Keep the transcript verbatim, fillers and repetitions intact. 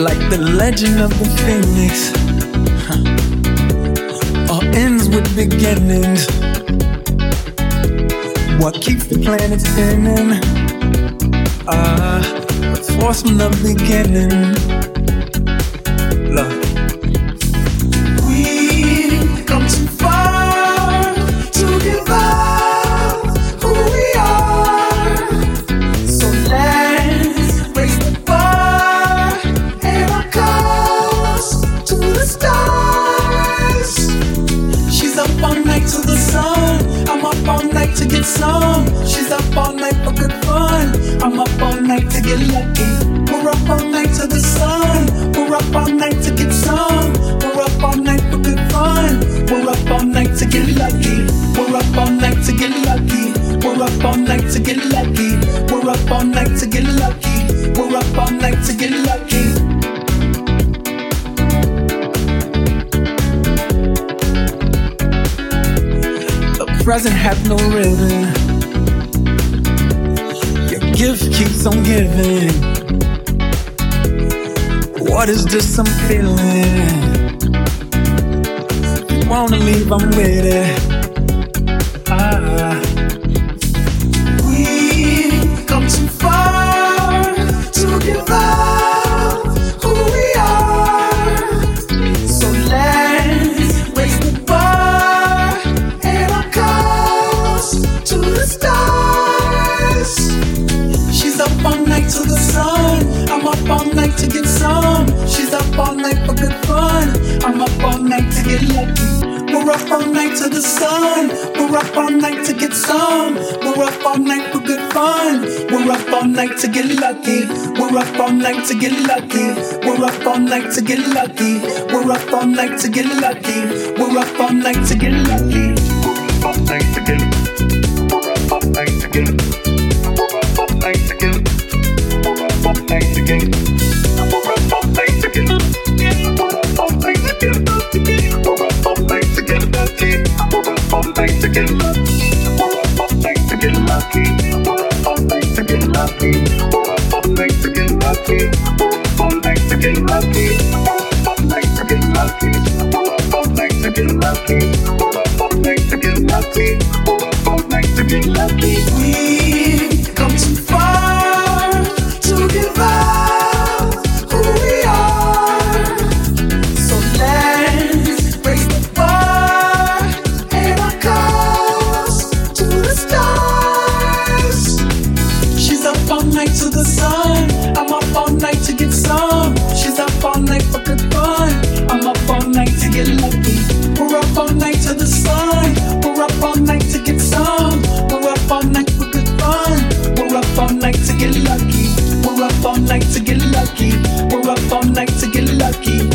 Like the legend of the phoenix, huh. All ends with beginnings. What keeps the planet spinning? Ah, uh, the force from the beginning. Love. We've come too far to give up who we are. So let's raise the bar and our cause to the stars. She's up all night to the sun. I'm up all night to get some. She's up all night for good fun. I'm up all night to get lucky. We're up all night to the sun. We're up all night to get some. We're up all night for good fun. We're up all night to get lucky. We're up all night to get lucky. We're up all night to get lucky. We're up all night to get lucky. We're up all night to get lucky. The present has no ribbon. Your gift keeps on giving. What is this I'm feeling? If you wanna leave, I'm with it. Ah. We've come too far to give up who we are. So let's raise the bar and our cause to the stars. She's up all night to the sun. I'm up all night to get some. She's up all night for good fun. I'm up all night to get lucky. We're up all night to the sun. We're up all night to get some. We're up all night for good fun. We're up all night to get lucky. We're up all night to get lucky. We're up all night to get lucky. We're up all night to get lucky. We're up all night to get lucky. We're up all night to get. We're up all night to get. We're up all night to get. We're up all night to get. We're up all night to get. We're up all night to get. We're up all night to get lucky. We're up all night to get lucky. We're up all night to get lucky. We're up all night to get lucky. We're up all night to get lucky. We're up all night to get lucky. We're up all night to get lucky. We're up all night to get lucky. We're up all night to get lucky. We're up all night to get lucky. We've come too far to give up who we are. So let's raise the bar and our cause to the stars. She's up all night to the sun. I'm up all night to get some. She's up all night for good fun. I'm up all night to get lucky. We're up all night to the sun. We're up all night to get some. We're up all night for good fun. We're up all night to get lucky. We're up all night to get lucky. We're up all night to get lucky.